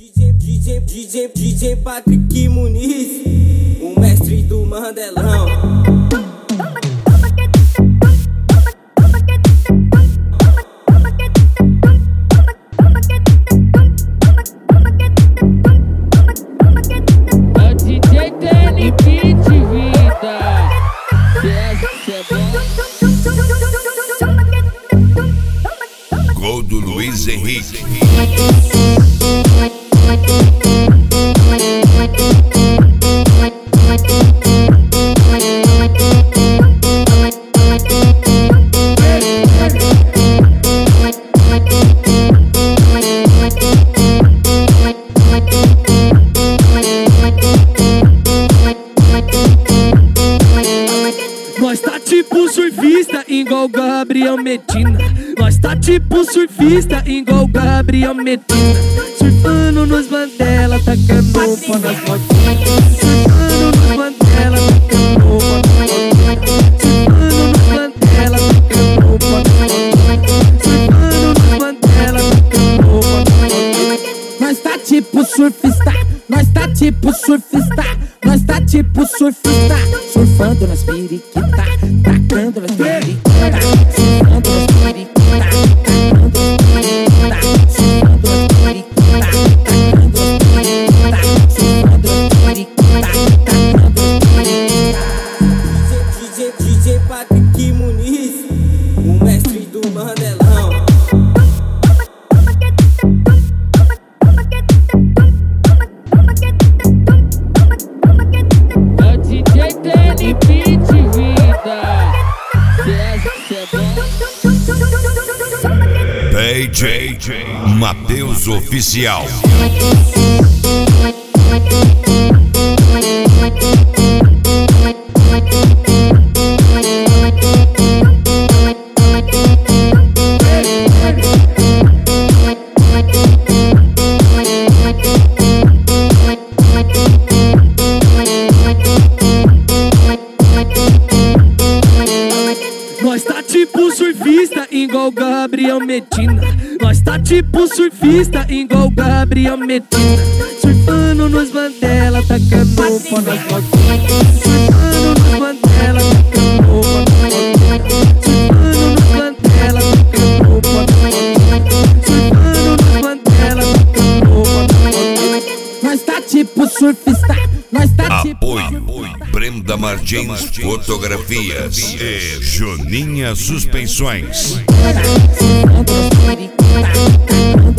DJ Patrick Muniz, o mestre do Mandelão. É o DJ TNP de vida. Gol do Luiz Henrique. Nós tá tipo surfista igual Gabriel Medina. Nós tá tipo surfista igual Gabriel Medina. Surfando nos Mandela, tacando pó nas motinhas. Surfando nos Mandela, tacando pó nas motinhas. Surfando nos Mandela, tacando pó nas motinhas. Surfando nos Mandela, tacando pó nas motinhas. Nós tá tipo surfista, nós tá tipo surfista, nós tá tipo surfista. Surfando nas periquitas, tacando nas periquitas. Surfando nas periquitas, tacando nas periquitas. Surfando nas periquitas, tacando nas periquitas. Surfando nas periquitas, tacando nas periquitas. DJ Patrick Muniz, o mestre do Mandelão. É o DJ TNP de vida. DJ Matheus Oficial. Nós tá tipo surfista igual Gabriel Medina. Nós tá tipo surfista igual Gabriel Medina. Surfando nos Mandela, tacando pó nas motinhas. Surfando nos Mandela, tacando pó nas motinhas. Surfando nos Mandela, tacando pó nas motinhas. Surfando nos Mandela, tacando pó nas motinhas. Nós tá tipo surfista, nós tá tipo Apoio Brenda Martins Fotografias e Joninha Suspensões. surfista.